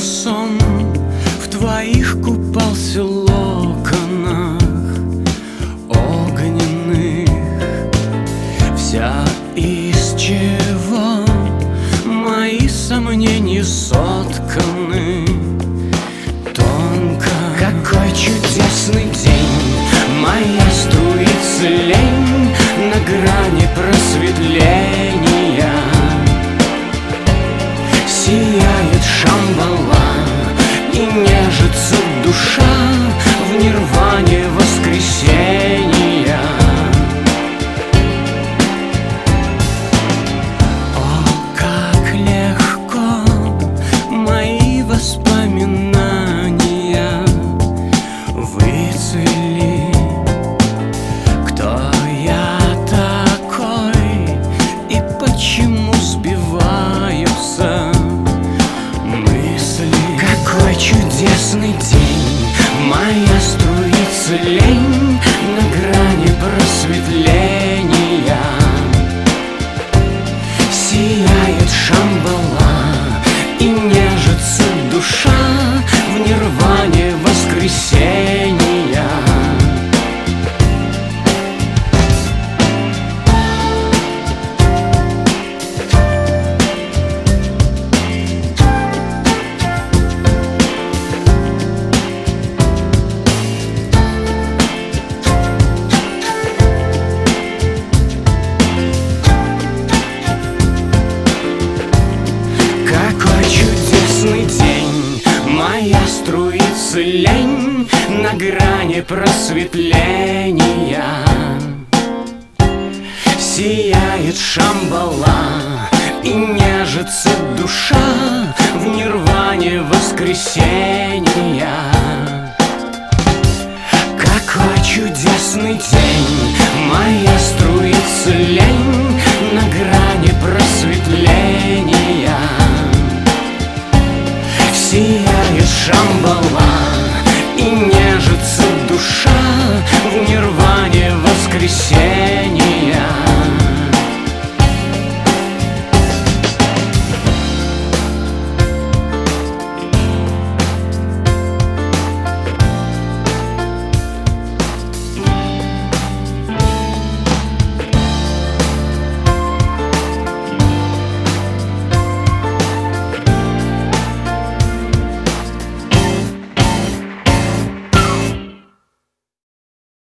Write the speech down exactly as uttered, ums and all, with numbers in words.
сон в твоих купался локонах огненных. Вся из чего мои сомнения сотканы тонко. Какой чудесный день, моя струится лень на грани просветления. Сияет Шамбала и нежится душа в нирване воскресения. О, как легко мои воспоминания выцвели. Кто я такой и почему сбиваются мысли? Какой чудесный день, моя струится лень на грани просветления. Сияет Шамбала и нежится душа в нирване воскресения. День, моя струится лень на грани просветления. Сияет Шамбала и нежится душа в нирване воскресения. Какой чудесный день, моя струится лень на грани просветления. Сияет Шамбала и нежится душа в нирване воскресения.